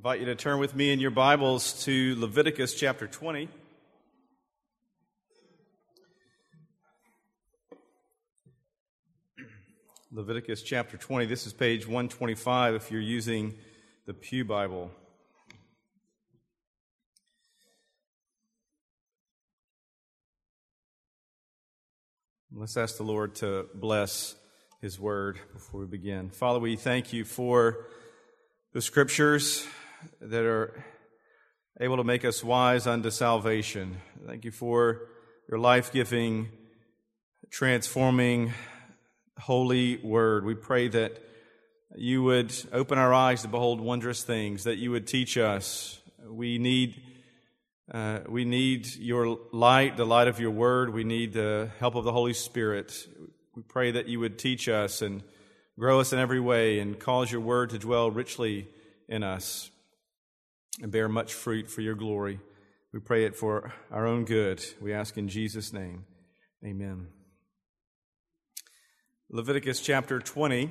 invite you to turn with me in your Bibles to Leviticus chapter 20. Leviticus chapter 20. This is page 125 if you're using the Pew Bible. Let's ask the Lord to bless His Word before we begin. Father, we thank you for the Scriptures that are able to make us wise unto salvation. Thank you for your life-giving, transforming, holy Word. We pray that you would open our eyes to behold wondrous things, that you would teach us. We need your light, the light of your Word. We need the help of the Holy Spirit. We pray that you would teach us and grow us in every way and cause your Word to dwell richly in us and bear much fruit for your glory. We pray it for our own good. We ask in Jesus' name. Amen. Leviticus chapter 20.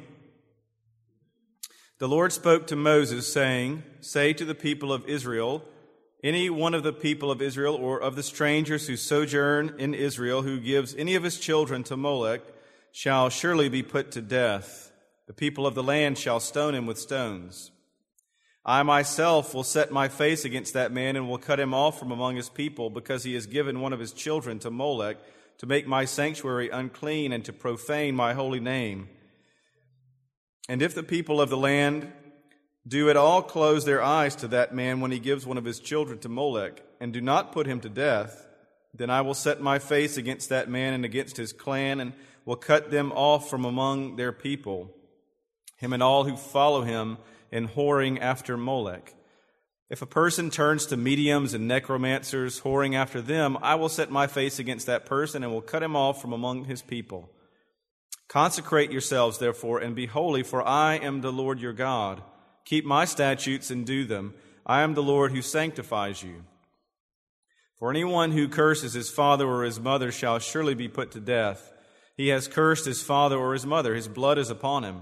The Lord spoke to Moses, saying, "Say to the people of Israel, any one of the people of Israel or of the strangers who sojourn in Israel who gives any of his children to Molech shall surely be put to death. The people of the land shall stone him with stones. I myself will set my face against that man and will cut him off from among his people, because he has given one of his children to Molech to make my sanctuary unclean and to profane my holy name. And if the people of the land do at all close their eyes to that man when he gives one of his children to Molech, and do not put him to death, then I will set my face against that man and against his clan, and will cut them off from among their people, him and all who follow him in whoring after Molech. If a person turns to mediums and necromancers, whoring after them, I will set my face against that person and will cut him off from among his people. Consecrate yourselves, therefore, and be holy, for I am the Lord your God. Keep my statutes and do them. I am the Lord who sanctifies you. For anyone who curses his father or his mother shall surely be put to death. He has cursed his father or his mother. His blood is upon him.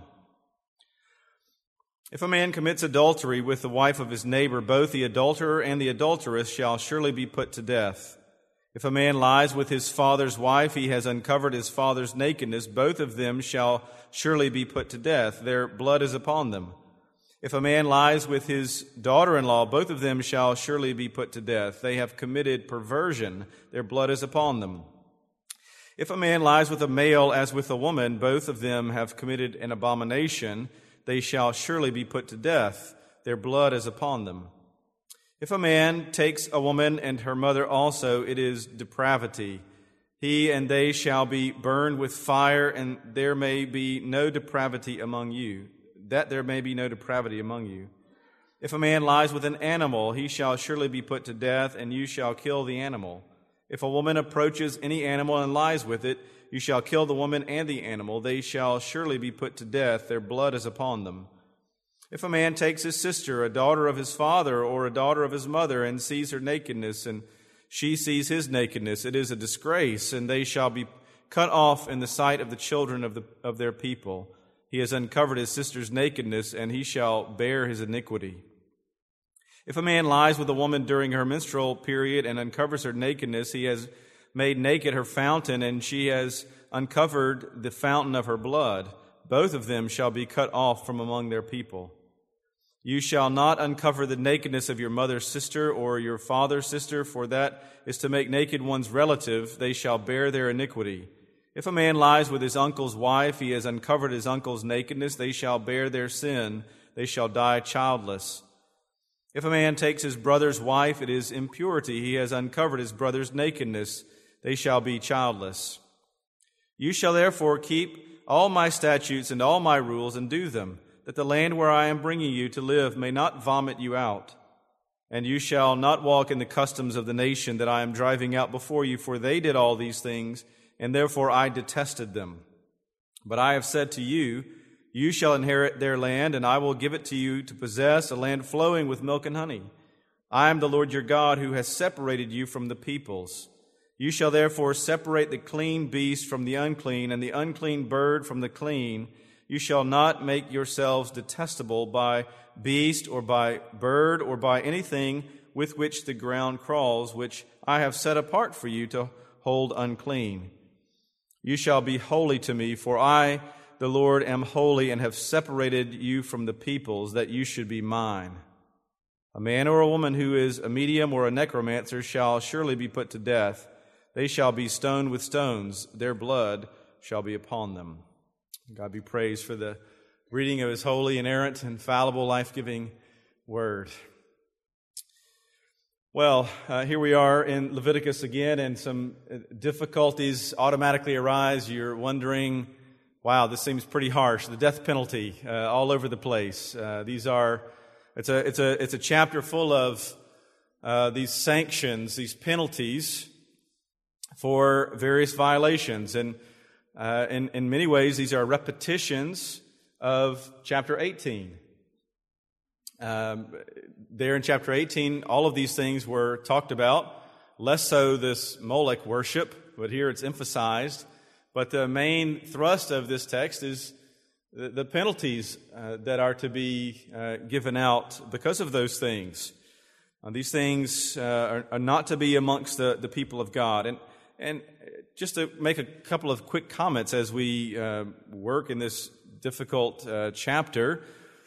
If a man commits adultery with the wife of his neighbor, both the adulterer and the adulteress shall surely be put to death. If a man lies with his father's wife, he has uncovered his father's nakedness. Both of them shall surely be put to death. Their blood is upon them. If a man lies with his daughter-in-law, both of them shall surely be put to death. They have committed perversion. Their blood is upon them. If a man lies with a male as with a woman, both of them have committed an abomination. They shall surely be put to death. Their blood is upon them. If a man takes a woman and her mother also, it is depravity. He and they shall be burned with fire, and there may be no depravity among you. If a man lies with an animal, he shall surely be put to death, and you shall kill the animal. If a woman approaches any animal and lies with it, you shall kill the woman and the animal. They shall surely be put to death. Their blood is upon them. If a man takes his sister, a daughter of his father or a daughter of his mother, and sees her nakedness, and she sees his nakedness, it is a disgrace, and they shall be cut off in the sight of the children of their people. He has uncovered his sister's nakedness, and he shall bear his iniquity. If a man lies with a woman during her menstrual period and uncovers her nakedness, he has made naked her fountain, and she has uncovered the fountain of her blood. Both of them shall be cut off from among their people. You shall not uncover the nakedness of your mother's sister or your father's sister, for that is to make naked one's relative. They shall bear their iniquity. If a man lies with his uncle's wife, he has uncovered his uncle's nakedness. They shall bear their sin. They shall die childless. If a man takes his brother's wife, it is impurity. He has uncovered his brother's nakedness. They shall be childless. You shall therefore keep all my statutes and all my rules and do them, that the land where I am bringing you to live may not vomit you out. And you shall not walk in the customs of the nation that I am driving out before you, for they did all these things, and therefore I detested them. But I have said to you, you shall inherit their land, and I will give it to you to possess, a land flowing with milk and honey. I am the Lord your God, who has separated you from the peoples. You shall therefore separate the clean beast from the unclean, and the unclean bird from the clean, You shall not make yourselves detestable by beast or by bird or by anything with which the ground crawls, which I have set apart for you to hold unclean. You shall be holy to me, for I, the Lord, am holy and have separated you from the peoples, that you should be mine. A man or a woman who is a medium or a necromancer shall surely be put to death. They shall be stoned with stones. Their blood shall be upon them. God be praised for the reading of His holy, inerrant, infallible, life-giving Word. Well, here we are in Leviticus again, and some difficulties automatically arise. You're wondering, wow, this seems pretty harsh. The death penalty all over the place. It's a chapter full of these sanctions, these penalties for various violations, and in many ways these are repetitions of chapter 18. There in chapter 18, all of these things were talked about, less so this Molech worship, but here it's emphasized. But the main thrust of this text is the penalties that are to be given out because of those things. These things are not to be amongst the people of God. And just to make a couple of quick comments as we work in this difficult chapter,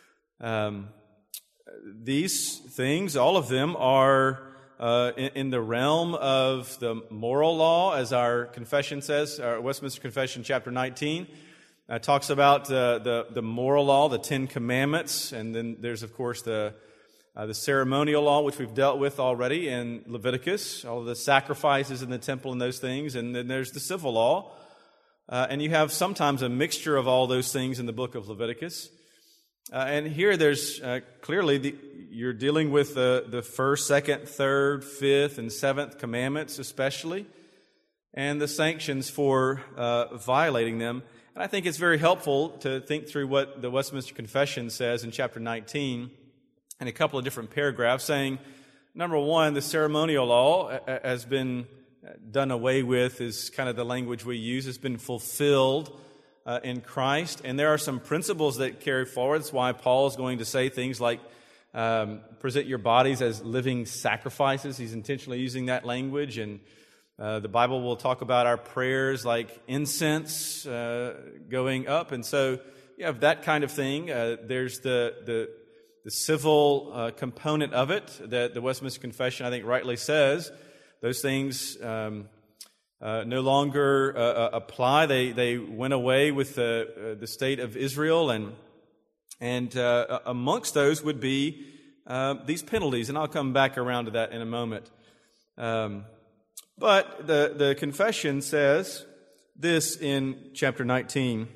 these things, all of them, are in the realm of the moral law, as our confession says, our Westminster Confession, chapter 19. Talks about the moral law, the Ten Commandments, and then there's, of course, the ceremonial law, which we've dealt with already in Leviticus, all of the sacrifices in the temple and those things, and then there's the civil law. And you have sometimes a mixture of all those things in the book of Leviticus. And here there's clearly you're dealing with the first, second, third, fifth, and seventh commandments especially, and the sanctions for violating them. And I think it's very helpful to think through what the Westminster Confession says in chapter 19 in a couple of different paragraphs, saying, number one, the ceremonial law has been done away with, is kind of the language we use. It's been fulfilled in Christ. And there are some principles that carry forward. That's why Paul is going to say things like, present your bodies as living sacrifices. He's intentionally using that language. And the Bible will talk about our prayers like incense going up. And so you have that kind of thing. There's the civil component of it that the Westminster Confession, I think, rightly says. Those things no longer apply. They went away with the state of Israel, and amongst those would be these penalties. And I'll come back around to that in a moment. But the confession says this in chapter 19.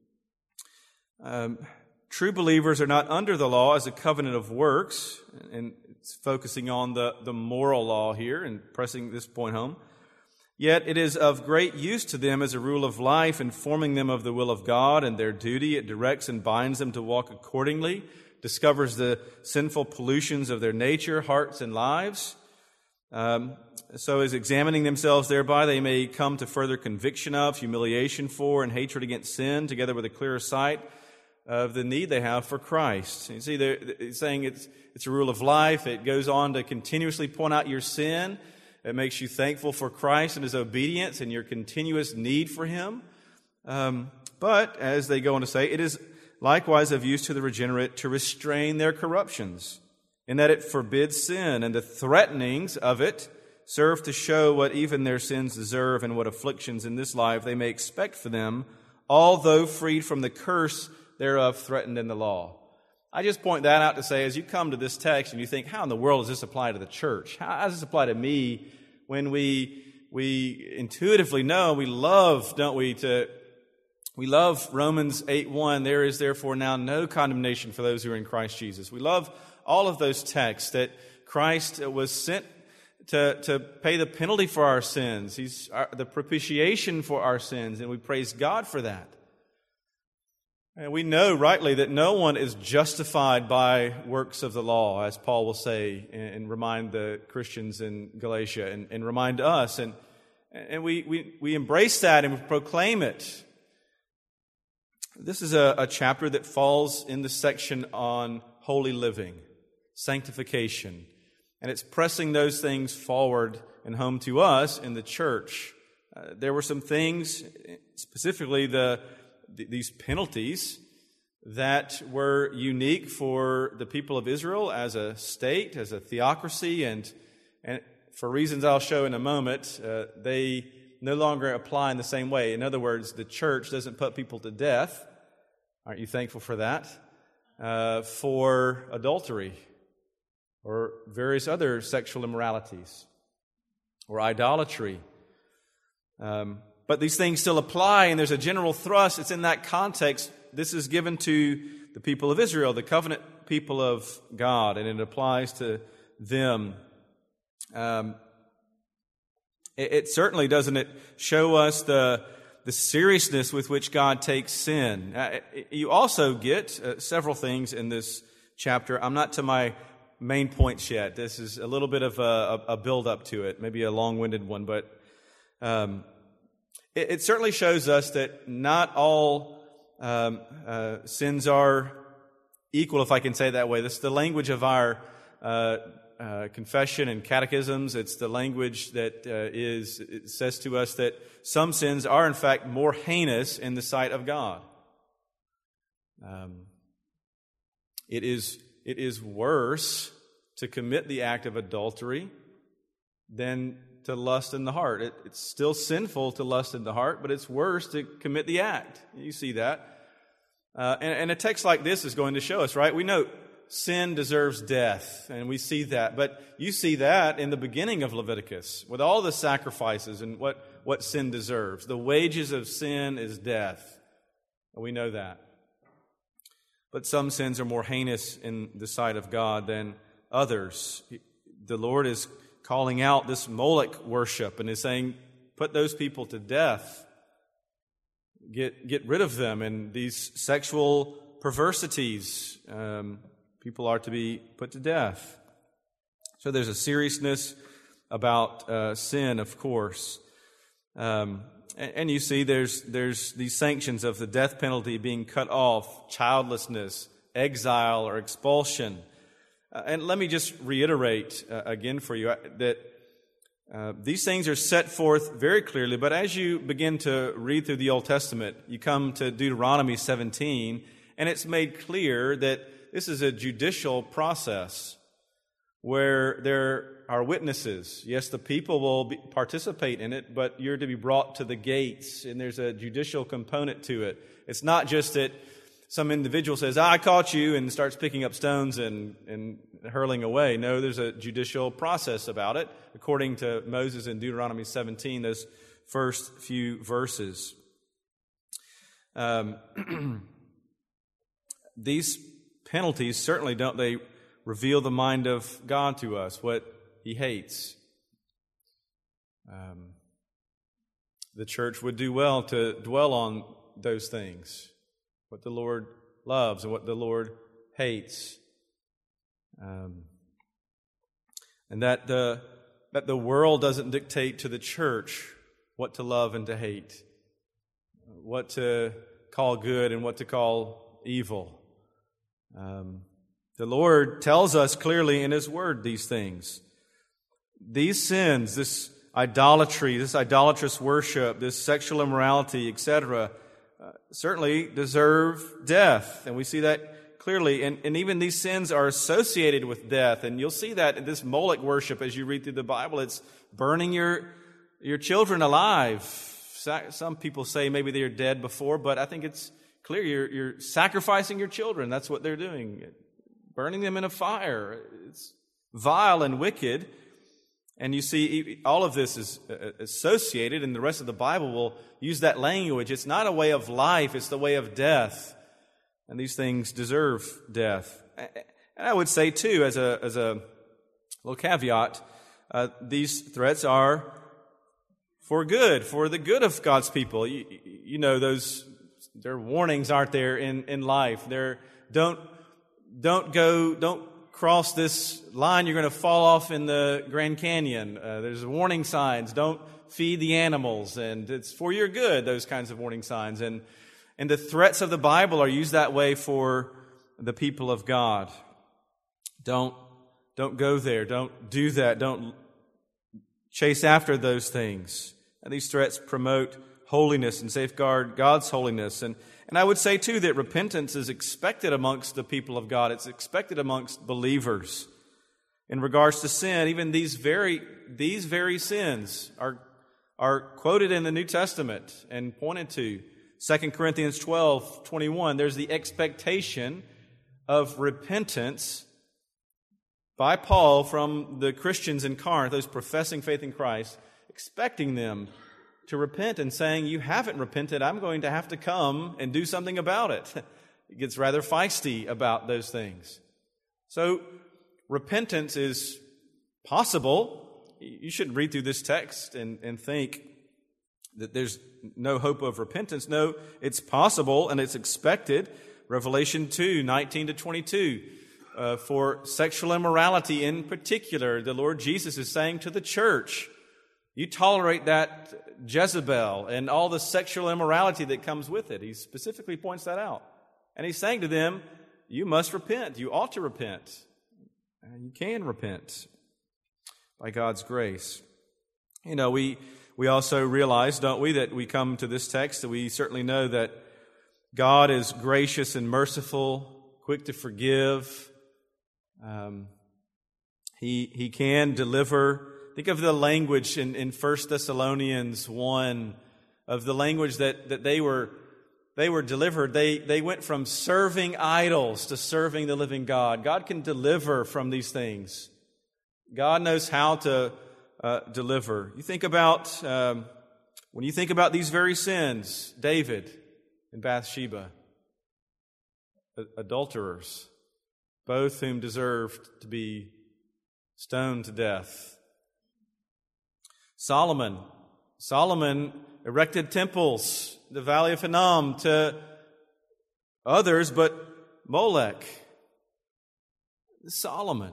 True believers are not under the law as a covenant of works, and it's focusing on the moral law here and pressing this point home. Yet it is of great use to them as a rule of life, informing them of the will of God and their duty. It directs and binds them to walk accordingly, discovers the sinful pollutions of their nature, hearts, and lives. So as examining themselves thereby, they may come to further conviction of, humiliation for, and hatred against sin, together with a clearer sight of the need they have for Christ. You see, it's saying it's a rule of life. It goes on to continuously point out your sin. It makes you thankful for Christ and His obedience and your continuous need for Him. But, as they go on to say, it is likewise of use to the regenerate to restrain their corruptions, in that it forbids sin, and the threatenings of it serve to show what even their sins deserve and what afflictions in this life they may expect for them, although freed from the curse thereof threatened in the law. I just point that out to say, as you come to this text and you think, how in the world does this apply to the church? How does this apply to me when we intuitively know, we love, don't we, we love Romans 8:1, there is therefore now no condemnation for those who are in Christ Jesus. We love all of those texts that Christ was sent to pay the penalty for our sins. He's the propitiation for our sins, and we praise God for that. And we know rightly that no one is justified by works of the law, as Paul will say and remind the Christians in Galatia and remind us. And we embrace that and we proclaim it. This is a chapter that falls in the section on holy living, sanctification, and it's pressing those things forward and home to us in the church. There were some things, specifically these penalties, that were unique for the people of Israel as a state, as a theocracy, and for reasons I'll show in a moment, they no longer apply in the same way. In other words, the church doesn't put people to death. Aren't you thankful for that? For adultery or various other sexual immoralities or idolatry. But these things still apply, and there's a general thrust. It's in that context. This is given to the people of Israel, the covenant people of God, and it applies to them. It certainly doesn't show us the seriousness with which God takes sin. You also get several things in this chapter. I'm not to my main points yet. This is a little bit of a build-up to it, maybe a long-winded one, but it certainly shows us that not all sins are equal, if I can say it that way. This is the language of our confession and catechisms. It's the language that it says to us that some sins are in fact more heinous in the sight of God. It is worse to commit the act of adultery than to lust in the heart. It's still sinful to lust in the heart, but it's worse to commit the act. You see that. And a text like this is going to show us, right? We know sin deserves death, and we see that. But you see that in the beginning of Leviticus, with all the sacrifices and what sin deserves. The wages of sin is death. We know that. But some sins are more heinous in the sight of God than others. The Lord is calling out this Moloch worship and is saying, put those people to death. Get rid of them. And these sexual perversities, people are to be put to death. So there's a seriousness about sin, of course. And you see there's these sanctions of the death penalty being cut off, childlessness, exile, or expulsion. And let me just reiterate again for you that these things are set forth very clearly, but as you begin to read through the Old Testament, you come to Deuteronomy 17, and it's made clear that this is a judicial process where there are witnesses. Yes, the people will participate in it, but you're to be brought to the gates, and there's a judicial component to it. It's not just that some individual says, I caught you, and starts picking up stones and hurling away. No, there's a judicial process about it, according to Moses in Deuteronomy 17, those first few verses. These penalties certainly don't they reveal the mind of God to us, what He hates. The church would do well to dwell on those things, what the Lord loves and what the Lord hates. And that the world doesn't dictate to the church what to love and to hate, what to call good and what to call evil. The Lord tells us clearly in His Word these things. These sins, this idolatry, this idolatrous worship, this sexual immorality, etc., certainly deserve death. And we see that clearly. And even these sins are associated with death. And you'll see that in this Moloch worship as you read through the Bible. It's burning your children alive. Some people say maybe they're dead before, but I think it's clear you're sacrificing your children. That's what they're doing. Burning them in a fire. It's vile and wicked. And you see, all of this is associated, and the rest of the Bible will use that language. It's not a way of life, it's the way of death. And these things deserve death. And I would say, too, as a little caveat, these threats are for good, for the good of God's people. You know, there are warnings, aren't there, in life. Don't cross this line, you're going to fall off in the Grand Canyon. There's warning signs. Don't feed the animals, and it's for your good, those kinds of warning signs. And And the threats of the Bible are used that way for the people of God. Don't go there. Don't do that. Don't chase after those things. And these threats promote holiness and safeguard God's holiness. And I would say, too, that repentance is expected amongst the people of God. It's expected amongst believers. In regards to sin, even these very sins are quoted in the New Testament and pointed to. 2 Corinthians 12:21, there's the expectation of repentance by Paul from the Christians in Corinth, those professing faith in Christ, expecting them to repent and saying, you haven't repented, I'm going to have to come and do something about it. It gets rather feisty about those things. So repentance is possible. You shouldn't read through this text and think that there's no hope of repentance. No, it's possible and it's expected. Revelation 2:19-22. For sexual immorality in particular, the Lord Jesus is saying to the church, you tolerate that Jezebel and all the sexual immorality that comes with it. He specifically points that out. And he's saying to them, you must repent. You ought to repent. And you can repent by God's grace. You know, we also realize, don't we, that we come to this text, that we certainly know that God is gracious and merciful, quick to forgive. He can deliver. Think of the language in 1 Thessalonians 1, of the language that they were delivered. They went from serving idols to serving the living God. God can deliver from these things. God knows how to deliver. You think about, when you think about these very sins, David and Bathsheba, adulterers, both whom deserved to be stoned to death. Solomon erected temples, the Valley of Hinnom, to others but Molech. Solomon.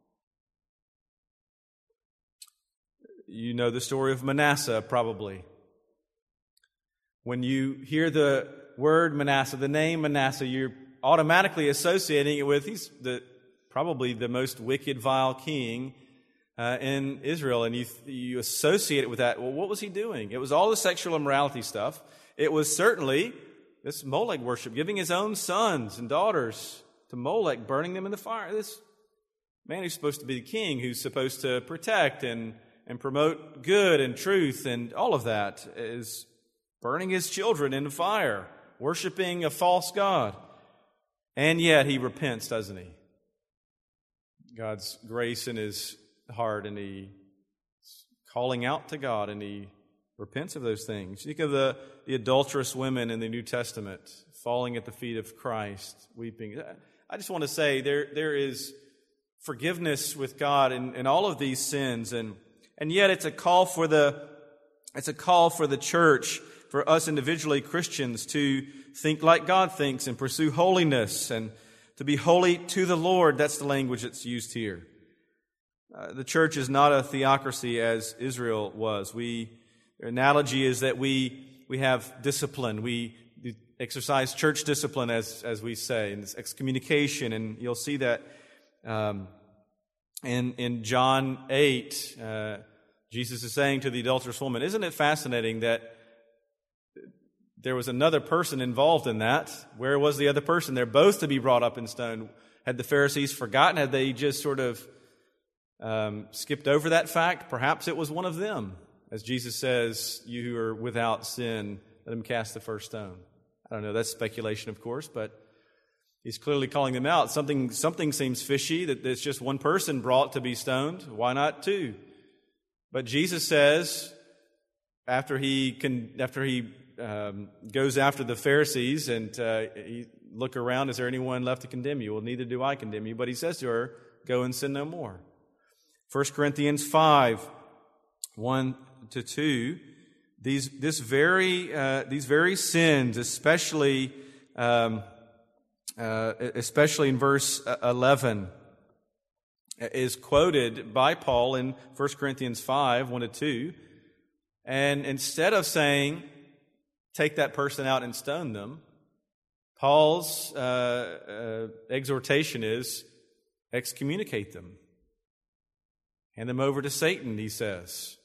You know the story of Manasseh, probably. When you hear the word Manasseh, the name Manasseh, you're automatically associating it with, he's probably the most wicked, vile king in Israel, and you associate it with that. Well, what was he doing? It was all the sexual immorality stuff. It was certainly this Molech worship, giving his own sons and daughters to Molech, burning them in the fire. This man who's supposed to be the king, who's supposed to protect and promote good and truth and all of that, is burning his children in the fire, worshiping a false god. And yet he repents, doesn't he? God's grace in his heart, and he's calling out to God, and he repents of those things. Think of the adulterous women in the New Testament falling at the feet of Christ, weeping. I just want to say there is forgiveness with God in all of these sins, and yet it's a call for the church, for us individually Christians, to think like God thinks and pursue holiness and to be holy to the Lord. That's the language that's used here. The church is not a theocracy as Israel was. The analogy is that we have discipline. We exercise church discipline, as we say, and it's excommunication. And you'll see that in John 8, Jesus is saying to the adulterous woman, isn't it fascinating that there was another person involved in that? Where was the other person? They're both to be brought up in stone. Had the Pharisees forgotten? Had they just sort of skipped over that fact? Perhaps it was one of them. As Jesus says, you who are without sin, let him cast the first stone. I don't know, that's speculation, of course, but he's clearly calling them out. Something seems fishy, that there's just one person brought to be stoned. Why not two? But Jesus says, after he goes after the Pharisees and he look around, is there anyone left to condemn you? Well, neither do I condemn you. But he says to her, go and sin no more. 1 Corinthians 5, 1-2, these very sins, especially in verse 11, is quoted by Paul in 1 Corinthians 5, 1-2. And instead of saying, take that person out and stone them, Paul's exhortation is excommunicate them. Hand them over to Satan, he says.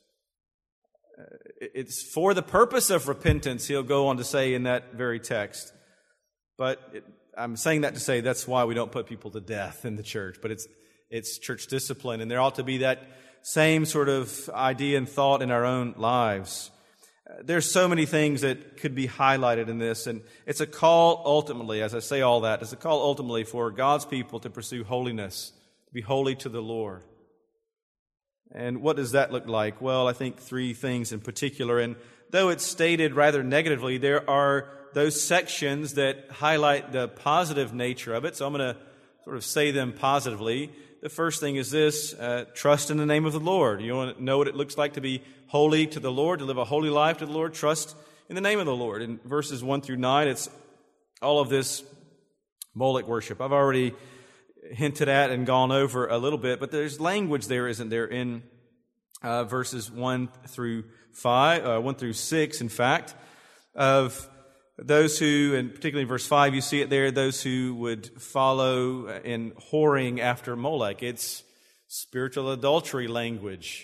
It's for the purpose of repentance, he'll go on to say in that very text. But I'm saying that to say that's why we don't put people to death in the church. But it's church discipline, and there ought to be that same sort of idea and thought in our own lives. There's so many things that could be highlighted in this, and it's a call ultimately, as I say all that, it's a call ultimately for God's people to pursue holiness, to be holy to the Lord. And what does that look like? Well, I think three things in particular. And though it's stated rather negatively, there are those sections that highlight the positive nature of it. So I'm going to sort of say them positively. The first thing is this, trust in the name of the Lord. You want to know what it looks like to be holy to the Lord, to live a holy life to the Lord? Trust in the name of the Lord. In verses 1 through 9, it's all of this Moloch worship. I've already hinted at and gone over a little bit, but there's language there, isn't there, in verses 1 through 6, in fact, of those who, and particularly in verse 5, you see it there, those who would follow in whoring after Molech. It's spiritual adultery language.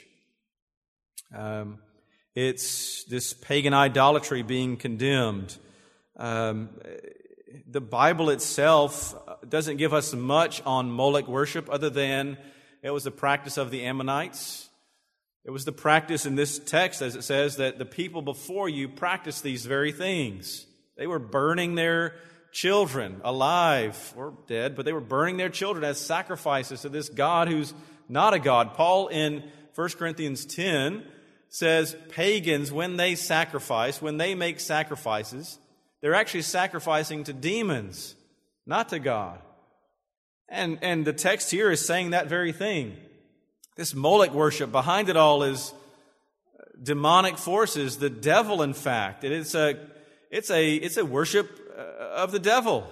It's this pagan idolatry being condemned. The Bible itself doesn't give us much on Molech worship other than it was the practice of the Ammonites. It was the practice in this text, as it says, that the people before you practiced these very things. They were burning their children alive or dead, but they were burning their children as sacrifices to this God who's not a God. Paul in 1 Corinthians 10 says pagans, when they sacrifice, when they make sacrifices, they're actually sacrificing to demons, not to God. And the text here is saying that very thing. This Molech worship, behind it all is demonic forces, the devil, in fact. It's a worship of the devil.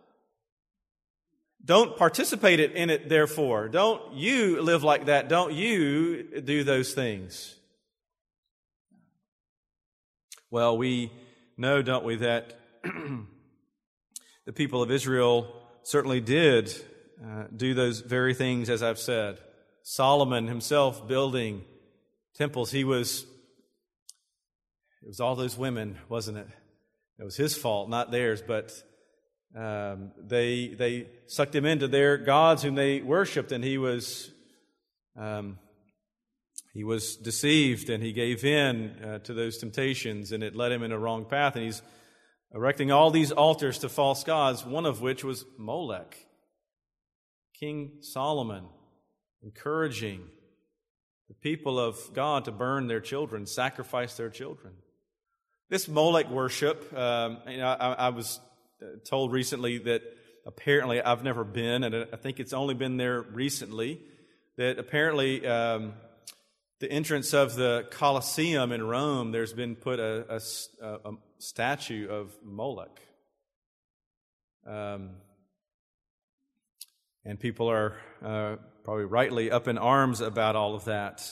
Don't participate in it, therefore. Don't you live like that. Don't you do those things. Well, we know, don't we, that the people of Israel certainly did do those very things, as I've said. Solomon himself building temples, it was all those women, wasn't it? It was his fault, not theirs, but they sucked him into their gods whom they worshipped, and he was deceived, and he gave in to those temptations, and it led him in a wrong path, and he's erecting all these altars to false gods, one of which was Molech. King Solomon encouraging the people of God to burn their children, sacrifice their children. This Molech worship, I was told recently that apparently, I've never been, and I think it's only been there recently, that apparently the entrance of the Colosseum in Rome, there's been put a statue of Molech. And people are probably rightly up in arms about all of that.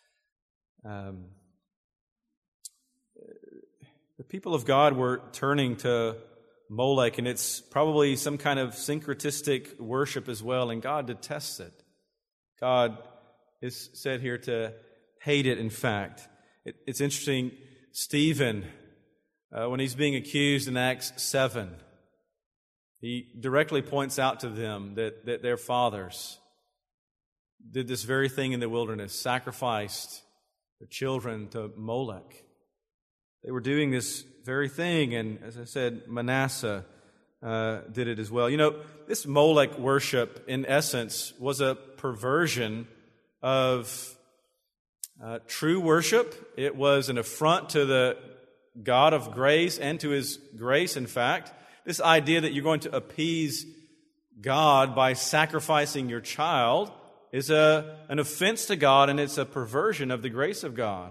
The people of God were turning to Molech, and it's probably some kind of syncretistic worship as well, and God detests it. God is said here to hate it, in fact. It's interesting, Stephen, when he's being accused in Acts 7, he directly points out to them that their fathers did this very thing in the wilderness, sacrificed their children to Molech. They were doing this very thing, and as I said, Manasseh did it as well. You know, this Molech worship, in essence, was a perversion of true worship. It was an affront to the God of grace and to His grace, in fact. This idea that you're going to appease God by sacrificing your child is an offense to God, and it's a perversion of the grace of God.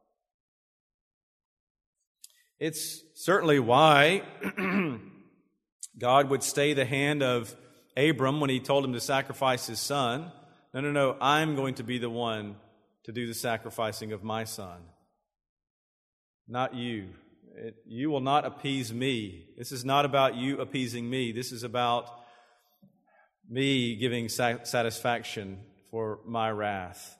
It's certainly why God would stay the hand of Abram when He told him to sacrifice his son. No, I'm going to be the one to do the sacrificing of my son, not you. You will not appease me. This is not about you appeasing me. This is about me giving satisfaction for my wrath.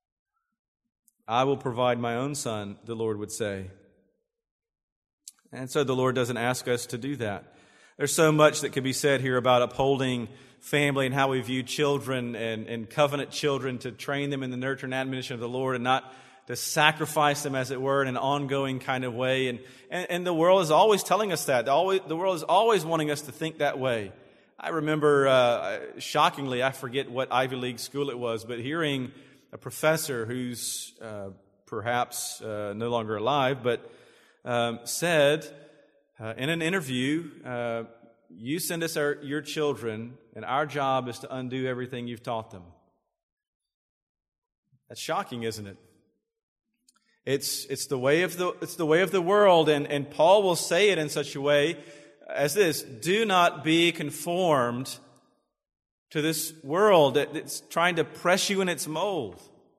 I will provide my own son, the Lord would say. And so the Lord doesn't ask us to do that. There's so much that could be said here about upholding family and how we view children and covenant children, to train them in the nurture and admonition of the Lord and not to sacrifice them, as it were, in an ongoing kind of way. And the world is always telling us that. The world is always wanting us to think that way. I remember, shockingly, I forget what Ivy League school it was, but hearing a professor who's perhaps no longer alive, but said in an interview, you send us your children, and our job is to undo everything you've taught them. That's shocking, isn't it? It's the way of the world, and Paul will say it in such a way as this: do not be conformed to this world that's trying to press you in its mold.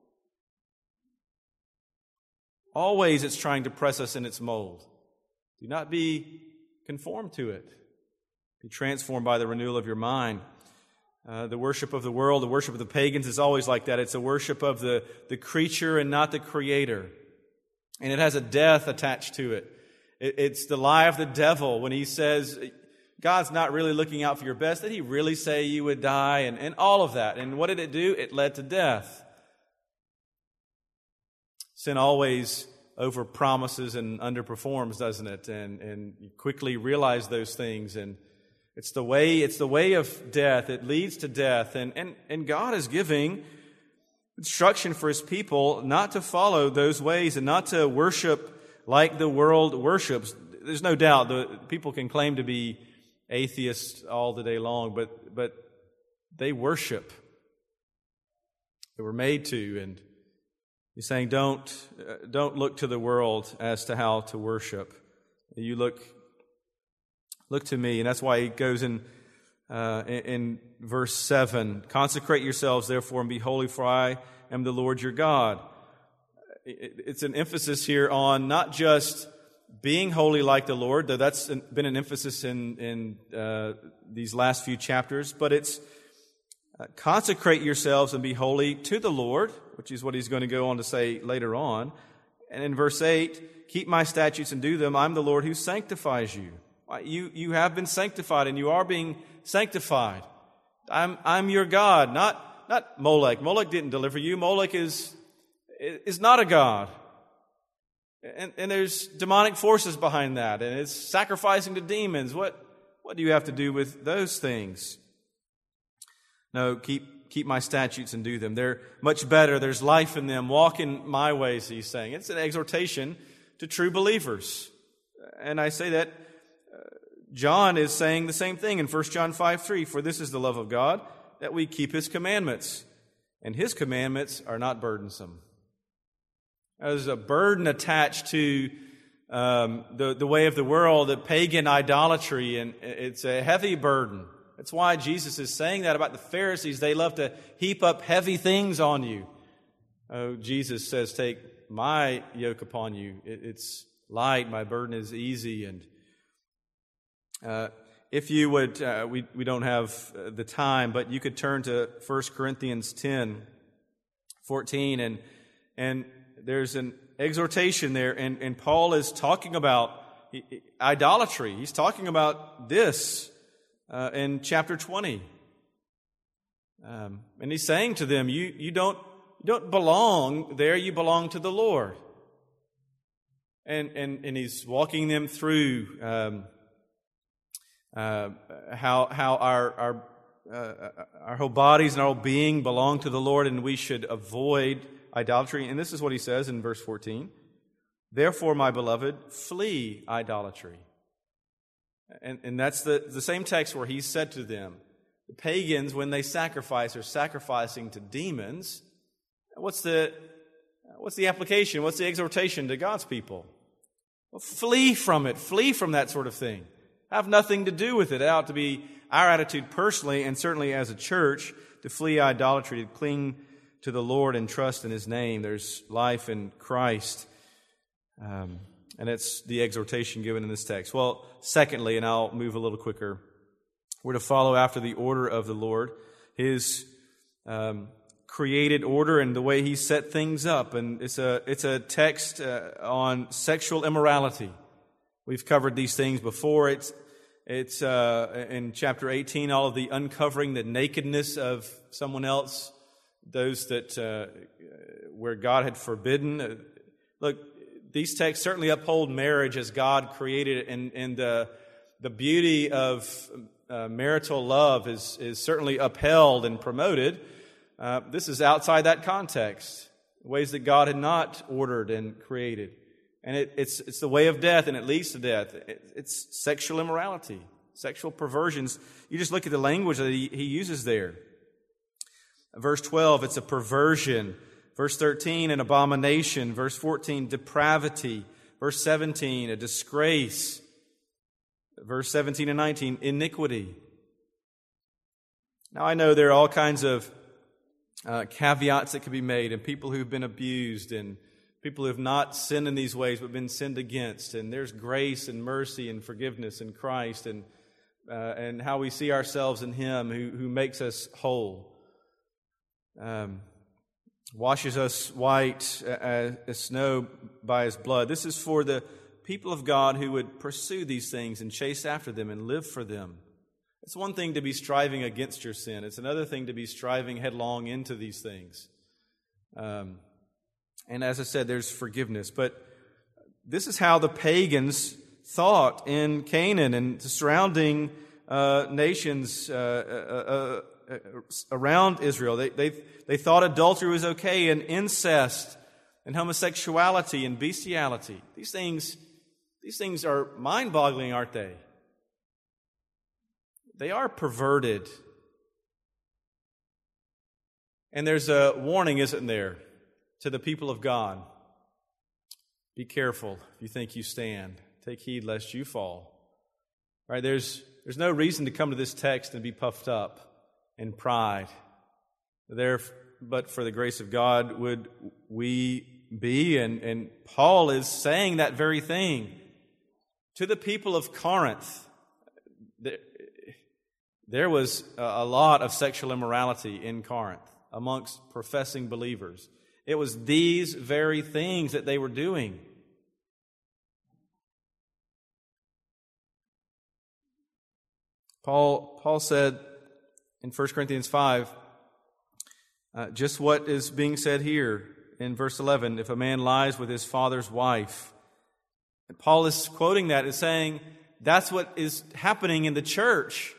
Always it's trying to press us in its mold. Do not be conformed to it. Be transformed by the renewal of your mind. The worship of the world, the worship of the pagans is always like that. It's a worship of the creature and not the Creator. And it has a death attached to it. It's the lie of the devil when he says, God's not really looking out for your best. Did he really say you would die? And all of that. And what did it do? It led to death. Sin always overpromises and underperforms, doesn't it? And you quickly realize those things. And it's the way of death. It leads to death. And God is giving instruction for His people not to follow those ways and not to worship like the world worships. There's no doubt that people can claim to be atheists all the day long, but they worship. They were made to, and He's saying, don't look to the world as to how to worship. You look to me, and that's why He goes in verse 7, consecrate yourselves, therefore, and be holy, for I am the Lord your God. It's an emphasis here on not just being holy like the Lord, though that's been an emphasis in these last few chapters, but it's consecrate yourselves and be holy to the Lord, which is what He's going to go on to say later on. And in verse 8, keep my statutes and do them. I'm the Lord who sanctifies you. You have been sanctified, and you are being sanctified. I'm your God, not Molech. Molech didn't deliver you. Molech is not a God. And there's demonic forces behind that, and it's sacrificing to demons. What do you have to do with those things? No, keep my statutes and do them. They're much better. There's life in them. Walk in my ways, He's saying. It's an exhortation to true believers. And I say that John is saying the same thing in 1 John 5:3. For this is the love of God, that we keep His commandments. And His commandments are not burdensome. There's a burden attached to the way of the world, the pagan idolatry, and it's a heavy burden. That's why Jesus is saying that about the Pharisees. They love to heap up heavy things on you. Oh, Jesus says, take my yoke upon you. It's light, my burden is easy. And if you would, we don't have the time, but you could turn to 1 Corinthians 10:14, and there's an exhortation there, and Paul is talking about idolatry. He's talking about this in chapter 20. And he's saying to them, you don't belong there, you belong to the Lord. And he's walking them through how our whole bodies and our whole being belong to the Lord, and we should avoid idolatry. And this is what he says in verse 14. Therefore, my beloved, flee idolatry. And that's the same text where he said to them, the pagans, when they sacrifice, are sacrificing to demons. What's the application? What's the exhortation to God's people? Well, flee from it. Flee from that sort of thing. Have nothing to do with it. It ought to be our attitude personally, and certainly as a church, to flee idolatry, to cling to the Lord and trust in His name. There's life in Christ. And it's the exhortation given in this text. Well, secondly, and I'll move a little quicker, we're to follow after the order of the Lord, His created order and the way He set things up. And it's a text on sexual immorality. We've covered these things before. It's in chapter 18, all of the uncovering the nakedness of someone else, those that where God had forbidden. Look, these texts certainly uphold marriage as God created it, and the beauty of marital love is certainly upheld and promoted. This is outside that context, ways that God had not ordered and created. And it's the way of death, and it leads to death. It's sexual immorality, sexual perversions. You just look at the language that he uses there. Verse 12, it's a perversion. Verse 13, an abomination. Verse 14, depravity. Verse 17, a disgrace. Verse 17 and 19, iniquity. Now I know there are all kinds of caveats that could be made, and people who've been abused, and people who have not sinned in these ways but been sinned against. And there's grace and mercy and forgiveness in Christ, and how we see ourselves in Him who makes us whole. Washes us white as snow by His blood. This is for the people of God who would pursue these things and chase after them and live for them. It's one thing to be striving against your sin. It's another thing to be striving headlong into these things. And as I said, there's forgiveness. But this is how the pagans thought in Canaan and the surrounding nations around Israel. They thought adultery was okay, and incest and homosexuality and bestiality. These things are mind-boggling, aren't they? They are perverted. And there's a warning, isn't there, to the people of God? Be careful if you think you stand. Take heed lest you fall. Right? There's no reason to come to this text and be puffed up in pride. But for the grace of God would we be, and Paul is saying that very thing to the people of Corinth. There was a lot of sexual immorality in Corinth amongst professing believers. It was these very things that they were doing. Paul said in 1 Corinthians 5, just what is being said here in verse 11, if a man lies with his father's wife. And Paul is quoting that as saying, that's what is happening in the church.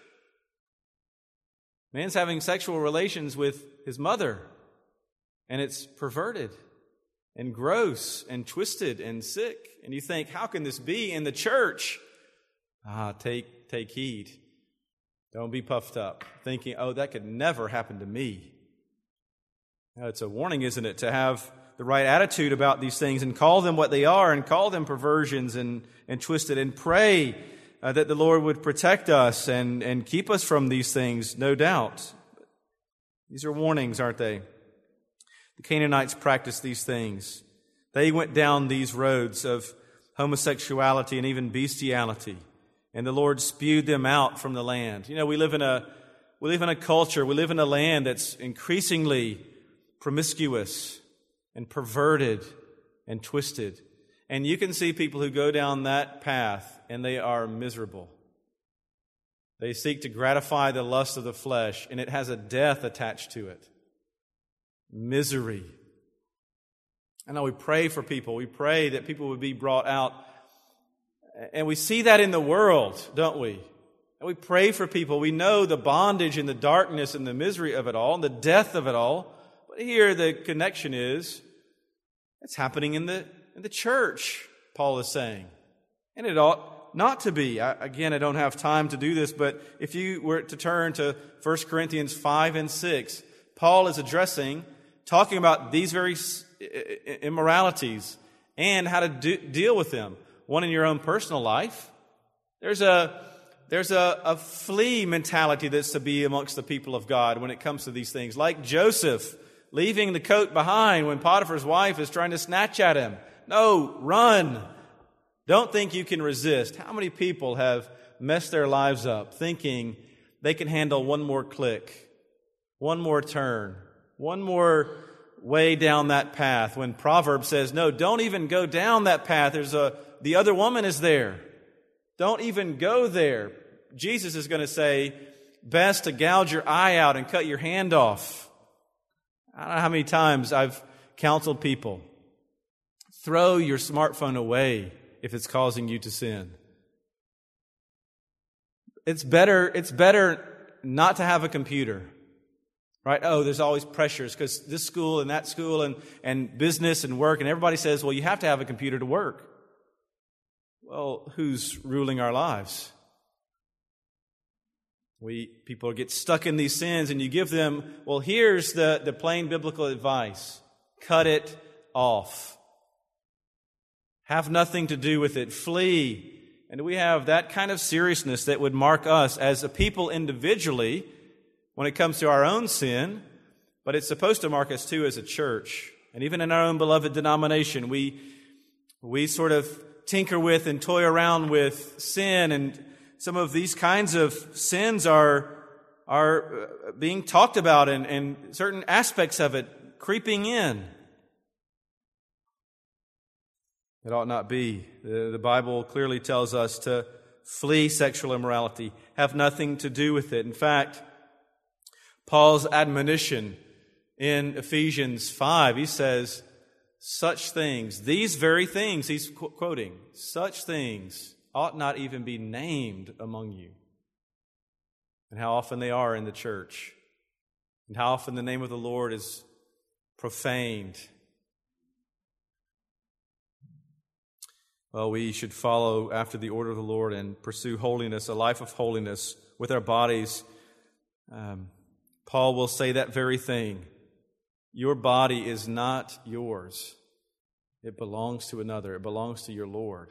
Man's having sexual relations with his mother, and it's perverted and gross and twisted and sick. And you think, how can this be in the church? Take heed. Don't be puffed up, thinking, that could never happen to me. Now, it's a warning, isn't it, to have the right attitude about these things and call them what they are and call them perversions and twisted, and pray that the Lord would protect us and keep us from these things, no doubt. These are warnings, aren't they? The Canaanites practiced these things. They went down these roads of homosexuality and even bestiality, and the Lord spewed them out from the land. You know, we live in a culture, we live in a land that's increasingly promiscuous and perverted and twisted. And you can see people who go down that path and they are miserable. They seek to gratify the lust of the flesh, and it has a death attached to it. Misery. I know we pray for people. We pray that people would be brought out. And we see that in the world, don't we? And we pray for people. We know the bondage and the darkness and the misery of it all and the death of it all. But here the connection is, it's happening in the church, Paul is saying. And it ought not to be. I don't have time to do this, but if you were to turn to 1 Corinthians 5 and 6, Paul is talking about these very immoralities and how to deal with them. One in your own personal life. There's a flea mentality that's to be amongst the people of God when it comes to these things. Like Joseph leaving the coat behind when Potiphar's wife is trying to snatch at him. No, run. Don't think you can resist. How many people have messed their lives up thinking they can handle one more click, one more turn, one more way down that path, when Proverbs says, no, don't even go down that path. The other woman is there. Don't even go there. Jesus is going to say, best to gouge your eye out and cut your hand off. I don't know how many times I've counseled people, throw your smartphone away if it's causing you to sin. It's better not to have a computer, right? Oh, there's always pressures because this school and that school and business and work, and everybody says, well, you have to have a computer to work. Well, who's ruling our lives? People get stuck in these sins, and you give them, well, here's the plain biblical advice. Cut it off. Have nothing to do with it. Flee. And we have that kind of seriousness that would mark us as a people individually when it comes to our own sin, but it's supposed to mark us too as a church. And even in our own beloved denomination, we sort of tinker with and toy around with sin, and some of these kinds of sins are being talked about and certain aspects of it creeping in. It ought not be. The Bible clearly tells us to flee sexual immorality, have nothing to do with it. In fact, Paul's admonition in Ephesians 5, he says, such things, these very things, he's quoting, such things ought not even be named among you. And how often they are in the church. And how often the name of the Lord is profaned. Well, we should follow after the order of the Lord and pursue holiness, a life of holiness with our bodies. Paul will say that very thing. Your body is not yours. It belongs to another. It belongs to your Lord.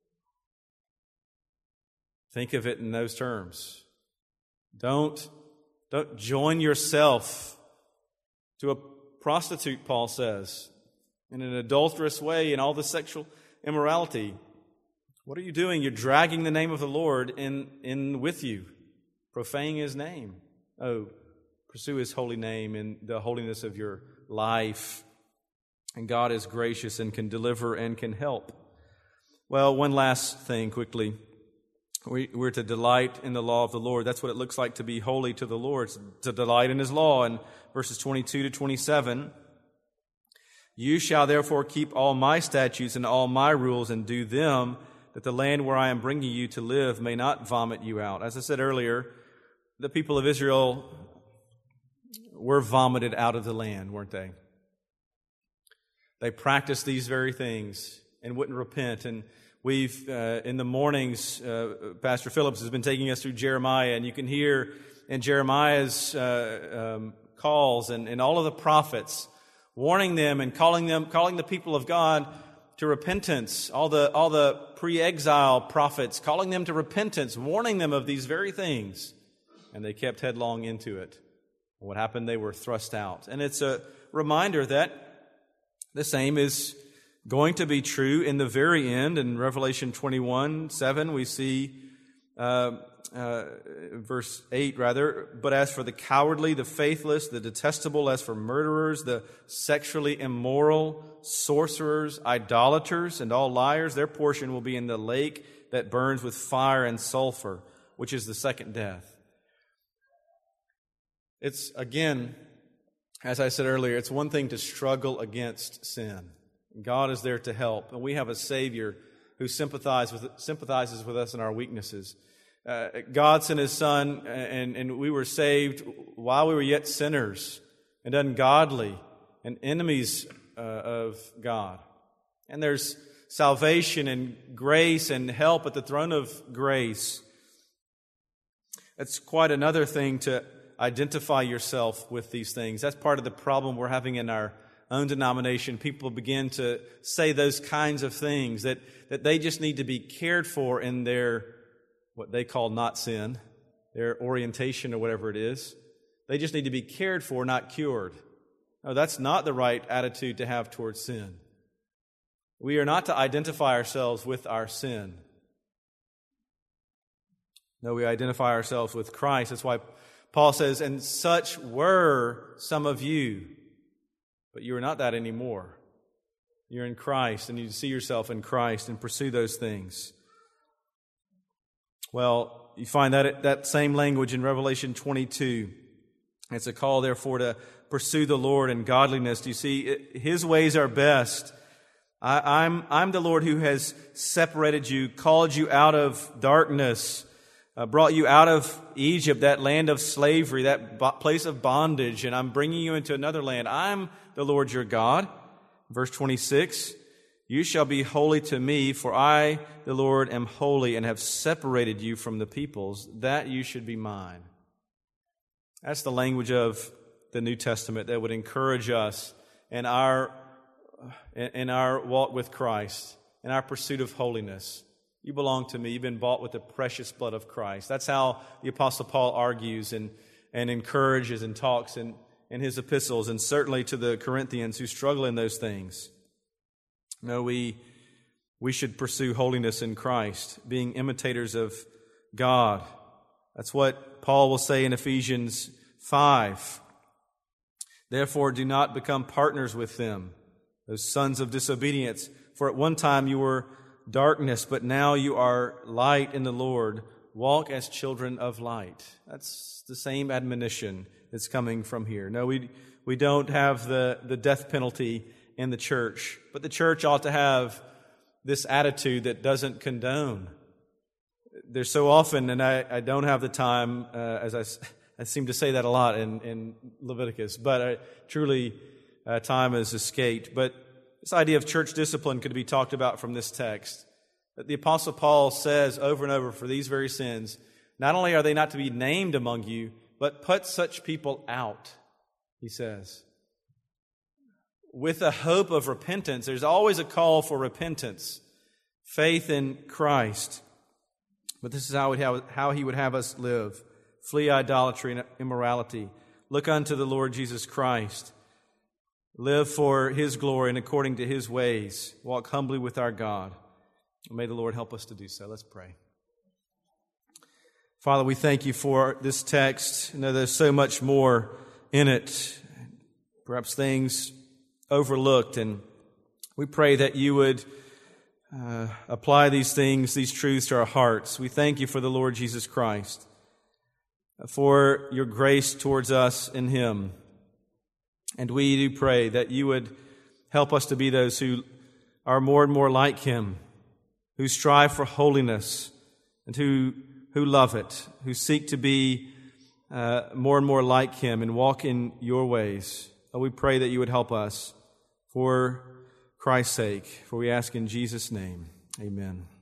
Think of it in those terms. Don't join yourself to a prostitute, Paul says, in an adulterous way in all the sexual immorality. What are you doing? You're dragging the name of the Lord in with you, profaning His name. Oh, pursue His holy name in the holiness of your life. And God is gracious and can deliver and can help. Well, one last thing quickly. We're to delight in the law of the Lord. That's what it looks like to be holy to the Lord, to delight in His law. In verses 22 to 27, you shall therefore keep all my statutes and all my rules and do them, that the land where I am bringing you to live may not vomit you out. As I said earlier, the people of Israel were vomited out of the land, weren't they? They practiced these very things and wouldn't repent. And we've, in the mornings, Pastor Phillips has been taking us through Jeremiah, and you can hear in Jeremiah's calls and all of the prophets warning them and calling the people of God to repentance. All the pre-exile prophets calling them to repentance, warning them of these very things, and they kept headlong into it. What happened? They were thrust out, and it's a reminder that the same is going to be true in the very end. In Revelation 21:7, we see verse 8 rather, but as for the cowardly, the faithless, the detestable, as for murderers, the sexually immoral, sorcerers, idolaters, and all liars, their portion will be in the lake that burns with fire and sulfur, which is the second death. It's, again, as I said earlier, it's one thing to struggle against sin. God is there to help, and we have a Savior who sympathizes with us in our weaknesses. God sent His Son, and we were saved while we were yet sinners and ungodly and enemies of God. And there's salvation and grace and help at the throne of grace. It's quite another thing to identify yourself with these things. That's part of the problem we're having in our own denomination. People begin to say those kinds of things that they just need to be cared for in their, what they call not sin, their orientation or whatever it is. They just need to be cared for, not cured. No, that's not the right attitude to have towards sin. We are not to identify ourselves with our sin. No, we identify ourselves with Christ. That's why Paul says, and such were some of you, but you are not that anymore. You're in Christ, and you see yourself in Christ and pursue those things. Well, you find that same language in Revelation 22. It's a call, therefore, to pursue the Lord in godliness. Do you see, His ways are best. I'm the Lord who has separated you, called you out of darkness, brought you out of Egypt, that land of slavery, that place of bondage, and I'm bringing you into another land. I'm the Lord your God. Verse 26, you shall be holy to me, for I, the Lord, am holy and have separated you from the peoples, that you should be mine. That's the language of the New Testament that would encourage us in our walk with Christ, in our pursuit of holiness. You belong to me. You've been bought with the precious blood of Christ. That's how the Apostle Paul argues and encourages and talks in his epistles, and certainly to the Corinthians who struggle in those things. No, we should pursue holiness in Christ, being imitators of God. That's what Paul will say in Ephesians 5. Therefore, do not become partners with them, those sons of disobedience. For at one time you were darkness, but now you are light in the Lord. Walk as children of light. That's the same admonition that's coming from here. No, we don't have the death penalty in the church, but the church ought to have this attitude that doesn't condone. There's so often, and I don't have the time, as I seem to say that a lot in Leviticus, but truly time has escaped. But this idea of church discipline could be talked about from this text. That the Apostle Paul says over and over, for these very sins, not only are they not to be named among you, but put such people out, he says. With a hope of repentance, there's always a call for repentance, faith in Christ. But this is how he would have us live. Flee idolatry and immorality. Look unto the Lord Jesus Christ. Live for His glory and according to His ways. Walk humbly with our God. May the Lord help us to do so. Let's pray. Father, we thank You for this text. I know there's so much more in it, perhaps things overlooked, and we pray that You would apply these things, these truths to our hearts. We thank You for the Lord Jesus Christ, for Your grace towards us in Him. And we do pray that You would help us to be those who are more and more like Him, who strive for holiness, and who love it, who seek to be more and more like Him and walk in Your ways. Oh, we pray that You would help us for Christ's sake, for we ask in Jesus' name. Amen.